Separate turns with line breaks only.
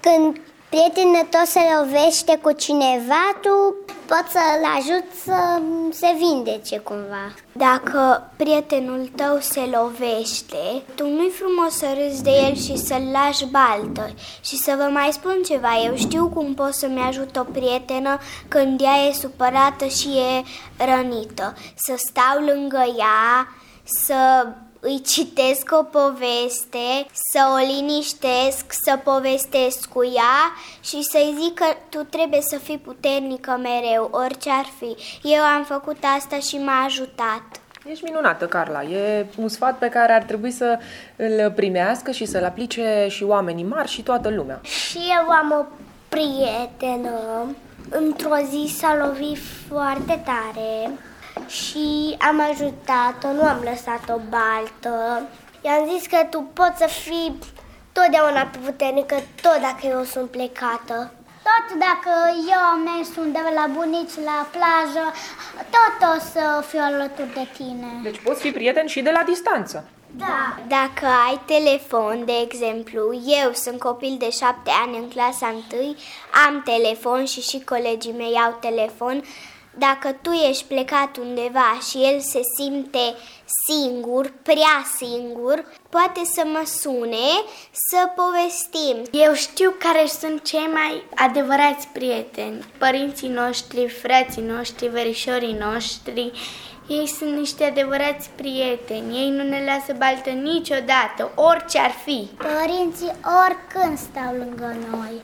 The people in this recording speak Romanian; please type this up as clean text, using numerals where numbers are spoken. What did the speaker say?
Când prietenul tău se lovește cu cineva, tu poți să-l ajuți să se vindece cumva.
Dacă prietenul tău se lovește, tu nu-i frumos să râzi de el și să-l lași baltă. Și să vă mai spun ceva, eu știu cum pot să-mi ajut o prietenă când ea e supărată și e rănită. Să stau lângă ea, să îi citesc o poveste, să o liniștesc, să povestesc cu ea și să-i zic că tu trebuie să fii puternică mereu, orice ar fi. Eu am făcut asta și m-a ajutat.
Ești minunată, Carla. E un sfat pe care ar trebui să îl primească și să-l aplice și oamenii mari și toată lumea.
Și eu am o prietenă. Într-o zi s-a lovit foarte tare și am ajutat-o, nu am lăsat-o baltă. I-am zis că tu poți să fii totdeauna puternică, tot dacă eu sunt plecată.
Tot dacă eu am mers undeva la bunici, la plajă, tot o să fiu alături de tine.
Deci poți fi prieten și de la distanță.
Da.
Dacă ai telefon, de exemplu, eu sunt copil de 7 ani în clasa 1, am telefon și colegii mei au telefon. Dacă tu ești plecat undeva și el se simte singur, prea singur, poate să mă sune să povestim.
Eu știu care sunt cei mai adevărați prieteni. Părinții noștri, frații noștri, verișorii noștri. Ei sunt niște adevărați prieteni. Ei nu ne lasă baltă niciodată, orice ar fi.
Părinții oricând stau lângă noi.